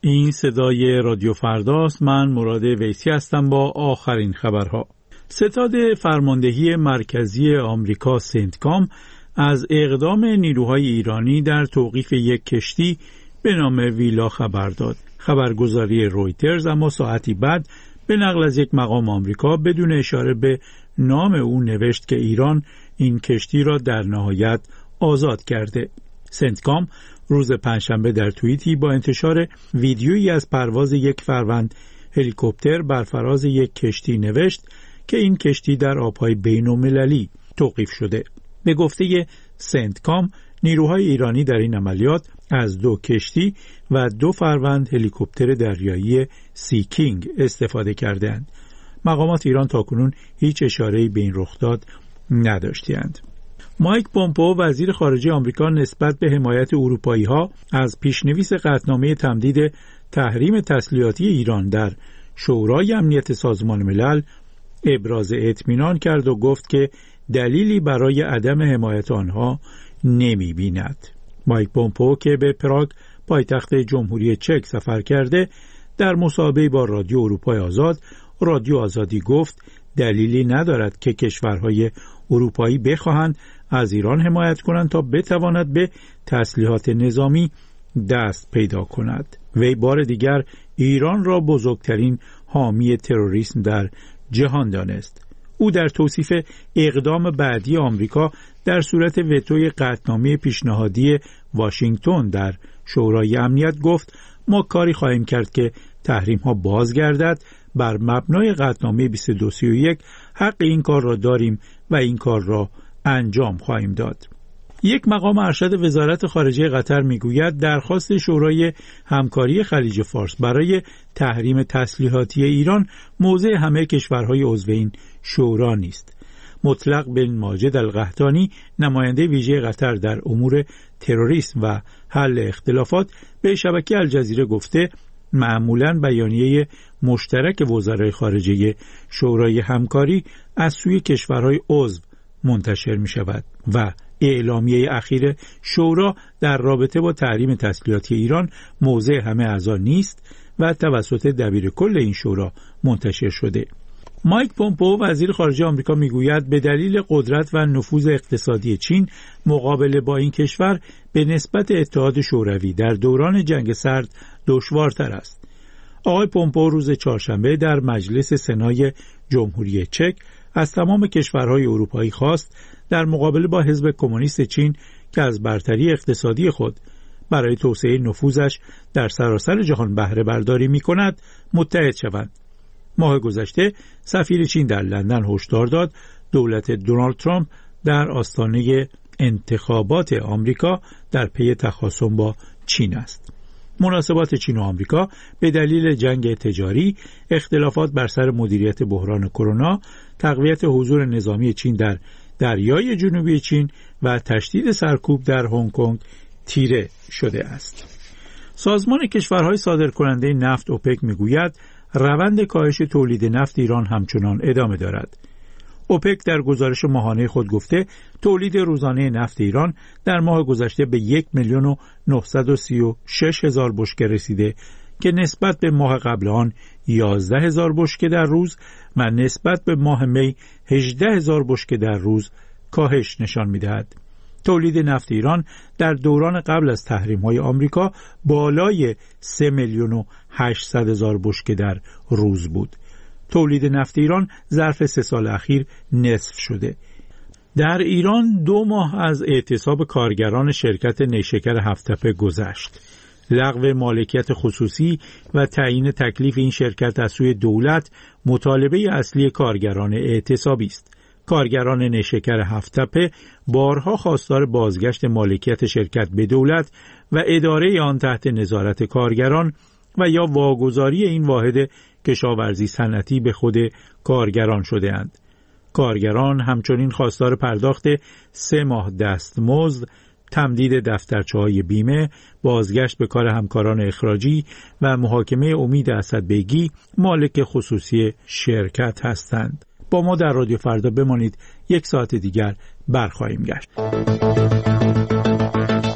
این صدای رادیو فرداست. من مراد ویسی هستم با آخرین خبرها. ستاد فرماندهی مرکزی آمریکا سنتکام از اقدام نیروهای ایرانی در توقیف یک کشتی به نام ویلا خبر داد. خبرگزاری رویترز اما ساعتی بعد به نقل از یک مقام آمریکا بدون اشاره به نام او نوشت که ایران این کشتی را در نهایت آزاد کرده. سنتکام روز پنجشنبه در توییتی با انتشار ویدیویی از پرواز یک فروند هلیکوپتر بر فراز یک کشتی نوشت که این کشتی در آبهای بین‌المللی توقیف شده. به گفته سنتکام، نیروهای ایرانی در این عملیات از 2 کشتی و 2 فروند هلیکوپتر دریایی سی کینگ استفاده کردند. مقامات ایران تاکنون هیچ اشاره‌ای به این رخداد نداشتند. مایک پومپئو وزیر خارجه آمریکا نسبت به حمایت اروپایی‌ها از پیشنویس قطعنامه تمدید تحریم تسلیحاتی ایران در شورای امنیت سازمان ملل ابراز اطمینان کرد و گفت که دلیلی برای عدم حمایت آنها نمی‌بیند. مایک پومپئو که به پراگ پایتخت جمهوری چک سفر کرده در مصاحبه‌ای با رادیو اروپای آزاد، رادیو آزادی گفت دلیلی ندارد که کشورهای اروپایی بخواهند از ایران حمایت کنند تا بتواند به تسلیحات نظامی دست پیدا کند. وی بار دیگر ایران را بزرگترین حامی تروریسم در جهان دانست. او در توصیف اقدام بعدی آمریکا در صورت وتوی قطعنامه پیشنهادی واشنگتن در شورای امنیت گفت ما کاری خواهیم کرد که تحریم ها بازگردد. بر مبنای قطعنامه 2231 حق این کار را داریم و این کار را انجام خواهیم داد. یک مقام ارشد وزارت خارجه قطر میگوید درخواست شورای همکاری خلیج فارس برای تحریم تسلیحاتی ایران موضع همه کشورهای عضو این شورا نیست. مطلق بن ماجد القحطانی، نماینده ویژه قطر در امور تروریسم و حل اختلافات، به شبکه الجزیره گفته معمولاً بیانیه مشترک وزرای خارجه شورای همکاری از سوی کشورهای عضو منتشر می شود و اعلامیه اخیر شورا در رابطه با تحریم تسلیحاتی ایران موضع همه اعضا نیست و توسط دبیر کل این شورا منتشر شده. مایک پومپئو وزیر خارجه آمریکا میگوید به دلیل قدرت و نفوذ اقتصادی چین مقابله با این کشور به نسبت اتحاد شوروی در دوران جنگ سرد دشوارتر است. آقای پومپئو روز چهارشنبه در مجلس سنای جمهوری چک از تمام کشورهای اروپایی خواست در مقابله با حزب کمونیست چین که از برتری اقتصادی خود برای توسعه نفوذش در سراسر جهان بهره برداری می‌کند متحد شوند. ماه گذشته سفیر چین در لندن هشدار داد دولت دونالد ترامپ در آستانه انتخابات آمریکا در پی تخاصم با چین است. مناسبات چین و آمریکا به دلیل جنگ تجاری، اختلافات بر سر مدیریت بحران کرونا، تقویت حضور نظامی چین در دریای جنوبی چین و تشدید سرکوب در هنگ کنگ تیره شده است. سازمان کشورهای صادرکننده نفت اوپک میگوید روند کاهش تولید نفت ایران همچنان ادامه دارد. اوپک در گزارش ماهانه خود گفته تولید روزانه نفت ایران در ماه گذشته به 1,936,000 بشکه رسیده که نسبت به ماه قبل آن 11,000 بشکه در روز و نسبت به ماه می 18,000 بشکه در روز کاهش نشان می‌دهد. تولید نفت ایران در دوران قبل از تحریم‌های آمریکا بالای 3,800,000 بشکه در روز بود. تولید نفت ایران ظرف 3 سال اخیر نصف شده. در ایران 2 ماه از اعتصاب کارگران شرکت نیشکر هفت‌تپه گذشت. لغو مالکیت خصوصی و تعیین تکلیف این شرکت از سوی دولت مطالبه اصلی کارگران اعتصابی است. کارگران نیشکر هفت‌تپه بارها خواستار بازگشت مالکیت شرکت به دولت و اداره آن تحت نظارت کارگران و یا واگذاری این واحد کشاورزی صنعتی به خود کارگران شده‌اند. کارگران همچنین خواستار پرداخت 3 ماه دستمزد، تمدید دفترچه‌های بیمه، بازگشت به کار همکاران اخراجی و محاکمه امید اسدبیگی مالک خصوصی شرکت هستند. با ما در رادیو فردا بمانید، 1 ساعت دیگر برخواهیم گشت.